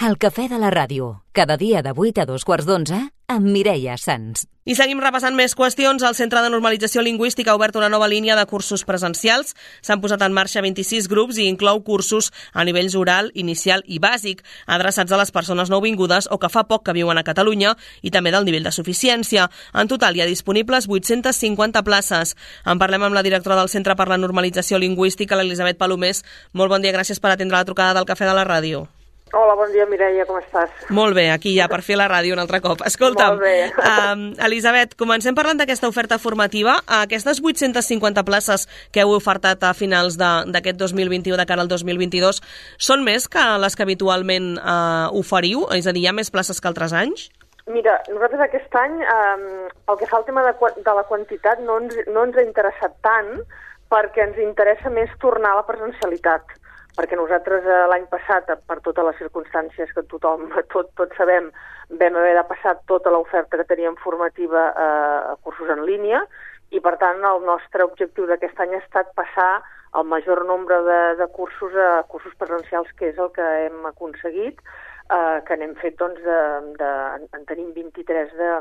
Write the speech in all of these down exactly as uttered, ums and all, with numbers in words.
El cafè de la ràdio, cada dia de vuit a dos quarts d'onze, amb Mireia Sans. I seguim repassant més qüestions. El Centre de Normalització Lingüística ha obert una nova línia de cursos presencials. S'han posat en marxa vint-i-sis grups i inclou cursos a nivells oral, inicial i bàsic, adreçats a les persones nouvingudes o que fa poc que viuen a Catalunya i també del nivell de suficiència. En total hi ha disponibles vuit-centes cinquanta places. En parlem amb la directora del Centre per la Normalització Lingüística, l'Elisabet Palomés. Molt bon dia, gràcies per atendre la trucada del Cafè de la Ràdio. Hola, bon dia, Mireia, com estàs? Molt bé, aquí ja per fer la ràdio un altre cop. Escolta'm, Molt bé. um, Elisabet, comencem parlant d'aquesta oferta formativa. Aquestes vuit-centes cinquanta places que heu ofertat a finals d'aquest dos mil vint-i-u de cara al dos mil vint-i-dos són més que les que habitualment uh, oferiu? És a dir, hi ha més places que altres anys? Mira, nosaltres aquest any, eh, el que fa el tema de, de la quantitat no ens, no ens ha interessat tant perquè ens interessa més tornar a la presencialitat. Perquè nosaltres eh, l'any passat, per totes les circumstàncies que tothom, tot, tots sabem, vam haver de passar tota l'oferta que teníem formativa eh, a cursos en línia i, per tant, el nostre objectiu d'aquest any ha estat passar el major nombre de, de cursos a cursos presencials, que és el que hem aconseguit, eh, que n'hem fet, doncs, de, de, en tenim vint-i-tres de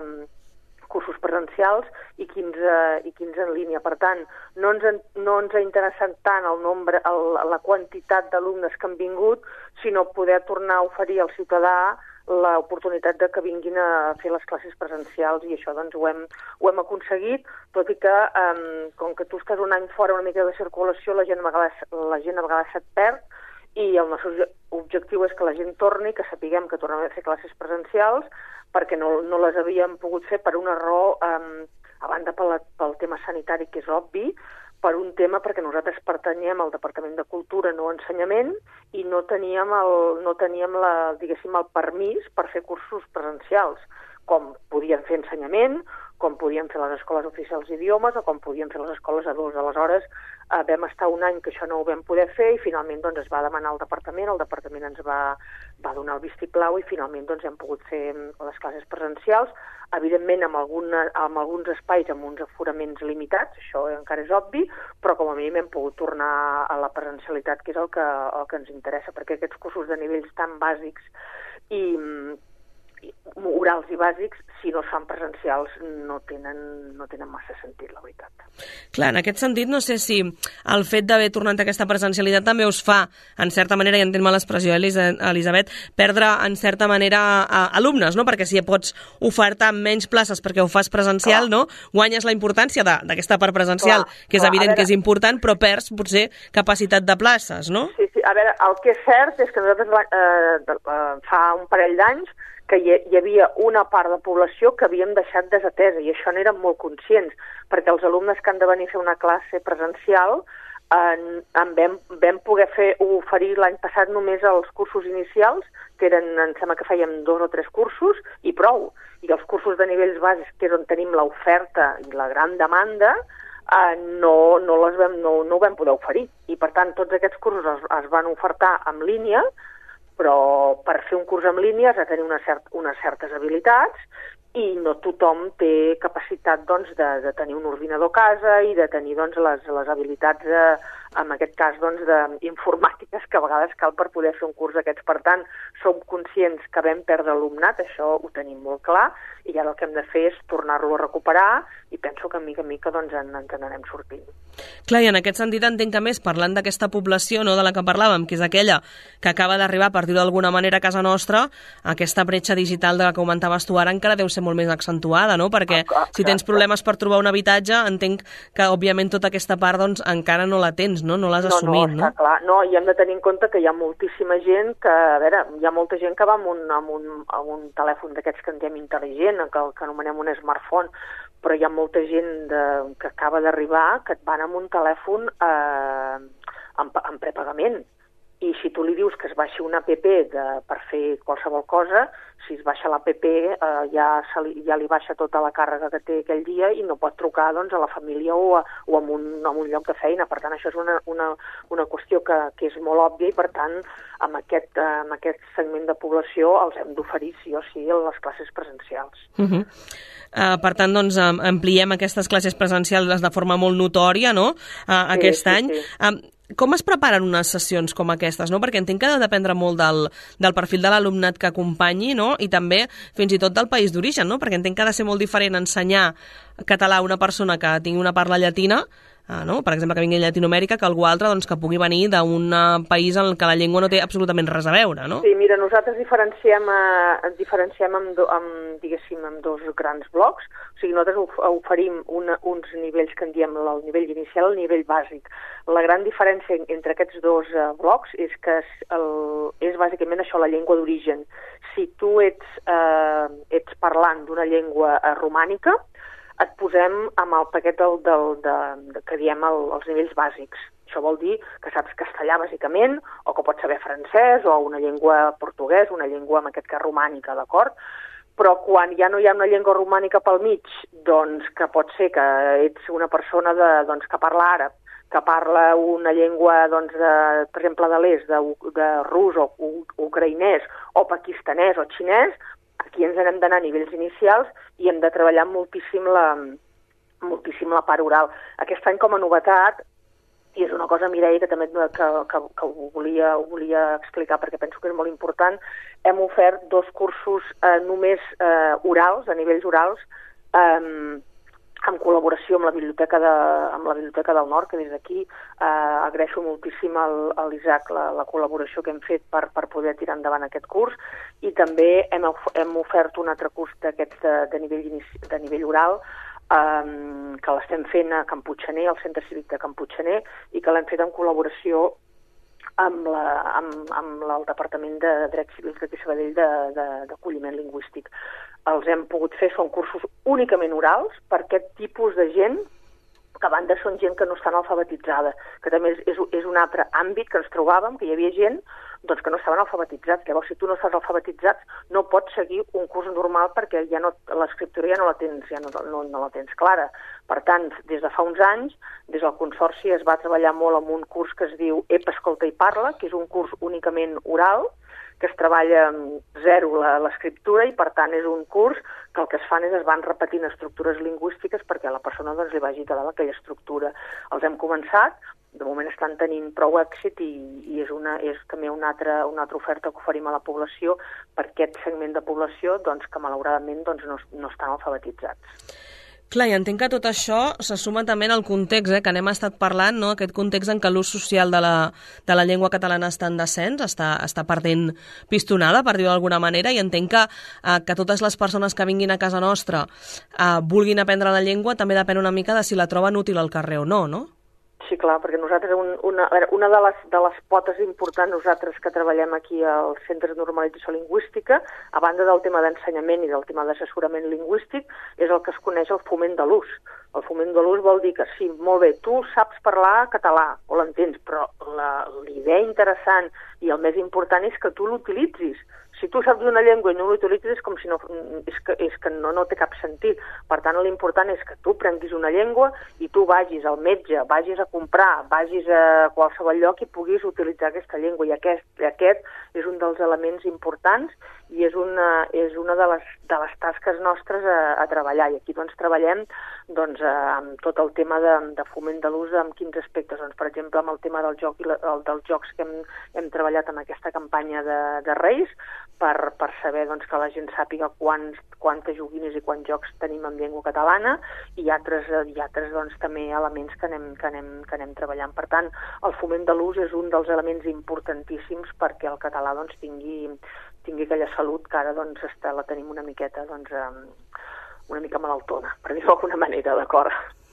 cursos presencials i quinze, i quinze en línia. Per tant, no ens, no ens ha interessat tant el nombre, el, la quantitat d'alumnes que han vingut, sinó poder tornar a oferir al ciutadà l'oportunitat de que vinguin a fer les classes presencials, i això doncs ho hem, ho hem aconseguit, tot i que um, com que tu estàs un any fora una mica de circulació, la gent a vegades, la gent a vegades se't perd, i el nostre objectiu és que la gent torni, que sapiguem que tornem a fer classes presencials, perquè no, no les havíem pogut fer per una raó, um, a banda pel, pel tema sanitari, que és obvi, per un tema perquè nosaltres pertanyem al Departament de Cultura, no Ensenyament, i no teníem, el, no teníem la, diguéssim, el permís per fer cursos presencials, com podien fer ensenyament, com podien fer les escoles oficials d'idiomes o com podien fer les escoles adults. Aleshores, eh, vam estar un any que això no ho vam poder fer i finalment doncs, es va demanar al departament, el departament ens va, va donar el vistiplau i finalment doncs, hem pogut fer les classes presencials, evidentment amb, alguna, amb alguns espais, amb uns aforaments limitats, això encara és obvi, però com a mínim hem pogut tornar a la presencialitat, que és el que, el que ens interessa, perquè aquests cursos de nivells tan bàsics i orals i bàsics, si no es fan presencials, no tenen, no tenen massa sentit, la veritat. Clar, en aquest sentit, no sé si el fet d'haver tornat a aquesta presencialitat també us fa, en certa manera, i entenc mal l'expressió, Elisabet, perdre, en certa manera, a, alumnes, no? Perquè si pots ofertar menys places perquè ho fas presencial, clar, no? Guanyes la importància d'aquesta part presencial, clar, que és clar, evident veure, que és important, però perds, potser, capacitat de places, no? Sí, sí. A veure, el que és cert és que nosaltres eh, fa un parell d'anys que hi havia una part de població que havíem deixat desatesa, i això n'érem molt conscients, perquè els alumnes que han de venir a fer una classe presencial en, en vam, vam poder fer oferir l'any passat només els cursos inicials, que eren, em sembla que fèiem dos o tres cursos, i prou. I els cursos de nivells bàsics, que és on tenim l'oferta i la gran demanda, eh, no, no, les vam, no, no ho vam poder oferir. I per tant, tots aquests cursos es, es van ofertar en línia, però per fer un curs en línia has de tenir una cert, unes certes habilitats i no tothom té capacitat doncs, de, de tenir un ordinador a casa i de tenir doncs, les, les habilitats, de, en aquest cas, doncs, d'informàtiques que a vegades cal per poder fer un curs d'aquests. Per tant, som conscients que vam perdre alumnat, això ho tenim molt clar, i ara el que hem de fer és tornar-lo a recuperar i penso que mica en mica doncs, en, ens n'anem sortint. Clar, i en aquest sentit entenc que més, parlant d'aquesta població, no, de la que parlàvem, que és aquella que acaba d'arribar, per dir-ho d'alguna manera, a casa nostra, aquesta bretxa digital de la que comentaves tu ara encara deu ser molt més accentuada, no? Perquè exacte, si tens problemes per trobar un habitatge, entenc que, òbviament, tota aquesta part doncs, encara no la tens, no? No l'has no, assumit, no? No, està clar. No, i hem de tenir en compte que hi ha moltíssima gent que, a veure, hi ha molta gent que va amb un, amb un, amb un telèfon d'aquests que en diem intel·ligent, que, que anomenem un smartphone, però hi ha molta gent de, que acaba d'arribar que et van amb un telèfon eh, en, en prepagament. I si tu li dius que es baixi una app de, per fer qualsevol cosa, si es baixa l'app eh, ja, li, ja li baixa tota la càrrega que té aquell dia i no pot trucar doncs, a la família o a, o a, un, a un lloc de feina. Per tant, això és una, una, una qüestió que, que és molt òbvia i, per tant, amb aquest, amb aquest segment de població els hem d'oferir sí o sí a les classes presencials. Uh-huh. Uh, per tant, doncs, ampliem aquestes classes presencials de forma molt notòria, no?, uh, aquest sí, sí, any. Sí. Uh, com es preparen unes sessions com aquestes, no? Perquè entenc que ha de dependre molt del, del perfil de l'alumnat que acompanyi, no? I també fins i tot del país d'origen, no? Perquè entenc que ha de ser molt diferent ensenyar català a una persona que tingui una parla llatina, Uh, no? per exemple, que vingui de Llatinoamèrica, que algú altre doncs, que pugui venir d'un país en què la llengua no té absolutament res a veure, no? Sí, mira, nosaltres diferenciem, eh, diferenciem amb, do, amb, diguéssim, amb dos grans blocs. O sigui, nosaltres oferim una, uns nivells que en diem el nivell inicial i el nivell bàsic. La gran diferència entre aquests dos uh, blocs és que és, el, és bàsicament això, la llengua d'origen. Si tu ets, eh, ets parlant d'una llengua uh, romànica, et posem amb el paquet del, del, de, de, que diem el, els nivells bàsics. Això vol dir que saps castellà, bàsicament, o que pots saber francès, o una llengua portuguès, una llengua, en aquest cas, romànica, d'acord? Però quan ja no hi ha una llengua romànica pel mig, doncs que pot ser que ets una persona de, doncs, que parla àrab, que parla una llengua, doncs, de, per exemple, de l'est, de, de rus o ucraïnès, o pakistanès o xinès, aquí ens n'hem d'anar a nivells inicials i hem de treballar moltíssim la, moltíssim la part oral. Aquest any, com a novetat, i és una cosa, Mireia, que també que, que, que ho, volia, ho volia explicar perquè penso que és molt important, hem ofert dos cursos eh, només eh, orals, a nivells orals, eh, en col·laboració amb la Biblioteca, de, amb la Biblioteca del Nord, que des d'aquí eh, agraeixo moltíssim al, a l'Isaac la, la col·laboració que hem fet per, per poder tirar endavant aquest curs, i també hem, hem ofert un altre curs d'aquests de, de, nivell, de nivell oral, eh, que l'estem fent a Can Puiggener, al Centre Cívic de Can Puiggener, i que l'hem fet en col·laboració amb, la, amb, amb el Departament de Drets Civils d'aquí Sabadell d'acolliment lingüístic. Els hem pogut fer, són cursos únicament orals per aquest tipus de gent, que a banda són gent que no estan alfabetitzada, que també és, és, és un altre àmbit que ens trobàvem, que hi havia gent doncs, que no estaven alfabetitzats. Llavors, si tu no estàs alfabetitzat, no pots seguir un curs normal perquè ja no, l'escriptura ja no la tens, ja no, no, no la tens clara. Per tant, des de fa uns anys, des del Consorci es va treballar molt amb un curs que es diu E P A Escolta i Parla, que és un curs únicament oral, que es treballa zero l'escriptura i, per tant, és un curs que el que es fan és es van repetint estructures lingüístiques perquè a la persona doncs, li vagi quedant aquella estructura. Els hem començat, de moment estan tenint prou èxit i, i és, una, és també una altra, una altra oferta que oferim a la població per aquest segment de població doncs, que malauradament doncs, no, no estan alfabetitzats. Clar, i entenc que tot això se suma també en el context, eh, que n'hem estat parlant, no? Aquest context en què l'ús social de la, de la llengua catalana està en descens, està, està perdent pistonada, per dir-ho d'alguna manera, i entenc que, eh, que totes les persones que vinguin a casa nostra eh, vulguin aprendre la llengua també depèn una mica de si la troben útil al carrer o no, no? Sí, clar, perquè nosaltres, un, una, una de les, de les potes importants nosaltres que treballem aquí al Centre de Normalització Lingüística, a banda del tema d'ensenyament i del tema d'assessorament lingüístic, és el que es coneix el foment de l'ús. El foment de l'ús vol dir que sí, molt bé, tu saps parlar català o l'entens, però la, l'idea interessant i el més important és que tu l'utilitzis. Si tu saps una llengua i no l'utilitzes és com si no, és que, és que no, no té cap sentit. Per tant, l'important és que tu prenguis una llengua i tu vagis al metge, vagis a comprar, vagis a qualsevol lloc i puguis utilitzar aquesta llengua. I aquest, aquest és un dels elements importants i és una, és una de, les, de les tasques nostres a, a treballar. I aquí doncs, treballem doncs, amb tot el tema de, de foment de l'ús amb quins aspectes. Doncs, per exemple, amb el tema del joc i la, el, dels jocs que hem, hem treballat amb aquesta campanya de, de Reis, per, per saber doncs, que la gent sàpiga quants, quantes joguines i quants jocs tenim en llengua catalana i altres, i altres doncs, també elements que anem, que, anem, que anem treballant. Per tant, el foment de l'ús és un dels elements importantíssims perquè el català doncs, tingui, tingui aquella salut que ara doncs, està, la tenim una miqueta doncs, una mica malaltona, per dir-ho d'alguna manera, d'acord?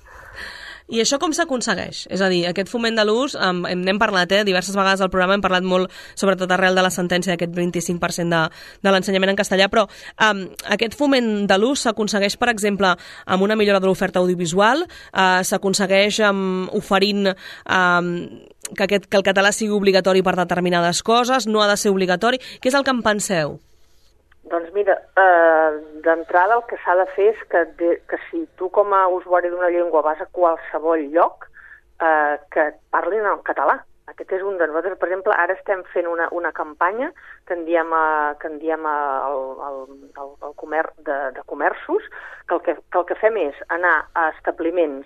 I això com s'aconsegueix? És a dir, aquest foment de l'ús, um, n'hem parlat eh, diverses vegades al programa, hem parlat molt, sobretot arrel de la sentència d'aquest vint-i-cinc per cent de, de l'ensenyament en castellà, però um, aquest foment de l'ús s'aconsegueix, per exemple, amb una millora de l'oferta audiovisual, uh, s'aconsegueix um, oferint um, que, aquest, que el català sigui obligatori per determinades coses, no ha de ser obligatori. Què és el que en penseu? Doncs mira, eh, d'entrada el que s'ha de fer és que, de, que si tu com a usuari d'una llengua vas a qualsevol lloc, eh, que parlin en català. Aquest és un de nosaltres. Per exemple, ara estem fent una, una campanya que en diem, a, que en diem a, al, al, al comerç de, de comerços, que el que, que el que fem és anar a establiments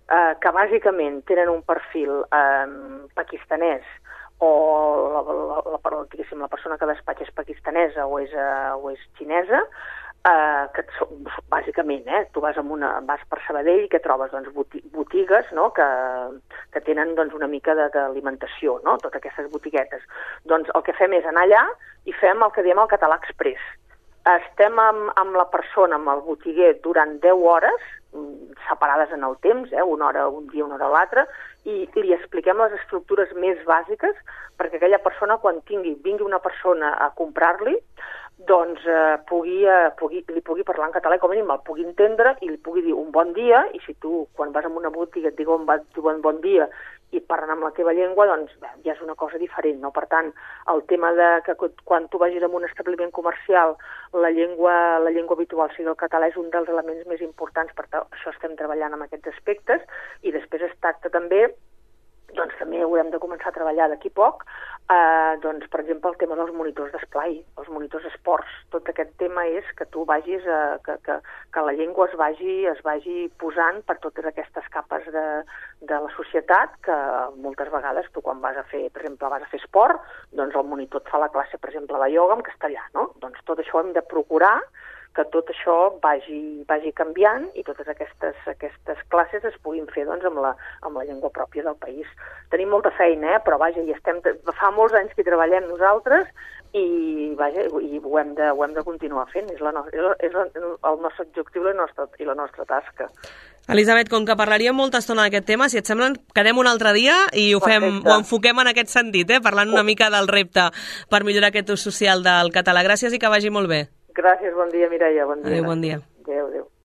eh, que bàsicament tenen un perfil eh, pakistanès, o la, la, la, la, diguéssim, la persona que despatxa és pakistanesa o és, uh, o és xinesa, uh, que bàsicament, eh, tu vas, amb una, vas per Sabadell i que trobes doncs, botigues, no?, que, que tenen doncs, una mica d'alimentació, no?, totes aquestes botiguetes. Doncs el que fem és anar allà i fem el que diem el català express. Estem amb, amb la persona, amb el botiguer, durant deu hores, separades en el temps, eh, una hora un dia, una hora l'altre, i li expliquem les estructures més bàsiques perquè aquella persona, quan tingui, vingui una persona a comprar-li, doncs eh, pugui, eh, pugui, li pugui parlar en català i com a mínim el pugui entendre i li pugui dir un bon dia, i si tu, quan vas a una botiga, et diuen bon, bon dia i parlen amb la teva llengua, doncs bé, ja és una cosa diferent, no? Per tant, el tema de que quan tu vagis a un establiment comercial la llengua, la llengua habitual sigui el català és un dels elements més importants, per tant, això estem treballant amb aquests aspectes, i després es tracta també, doncs també haurem de començar a treballar d'aquí poc, eh, doncs, per exemple, el tema dels monitors d'esplai, els monitors esports. Tot aquest tema és que tu vagis, a, que, que, que la llengua es vagi, es vagi posant per totes aquestes capes de, de la societat, que moltes vegades tu quan vas a fer, per exemple, vas a fer esport, doncs el monitor et fa la classe, per exemple, de ioga en castellà, no? Doncs tot això hem de procurar que tot això vagi, vagi canviant i totes aquestes, aquestes classes es puguin fer doncs, amb, la, amb la llengua pròpia del país. Tenim molta feina, eh? Però vaja, hi estem, fa molts anys que hi treballem nosaltres i, vaja, i ho, hem de, ho hem de continuar fent. És, la, és la, el nostre objectiu i la nostra, i la nostra tasca. Elisabet, com que parlaríem molta estona d'aquest tema, si et sembla, quedem un altre dia i ho, fem, ho enfoquem en aquest sentit, eh? Parlant una mica del repte per millorar aquest ús social del català. Gràcies i que vagi molt bé. Gràcies, bon dia, Mireia. Bon dia. Adéu, bon dia. Adéu, adéu.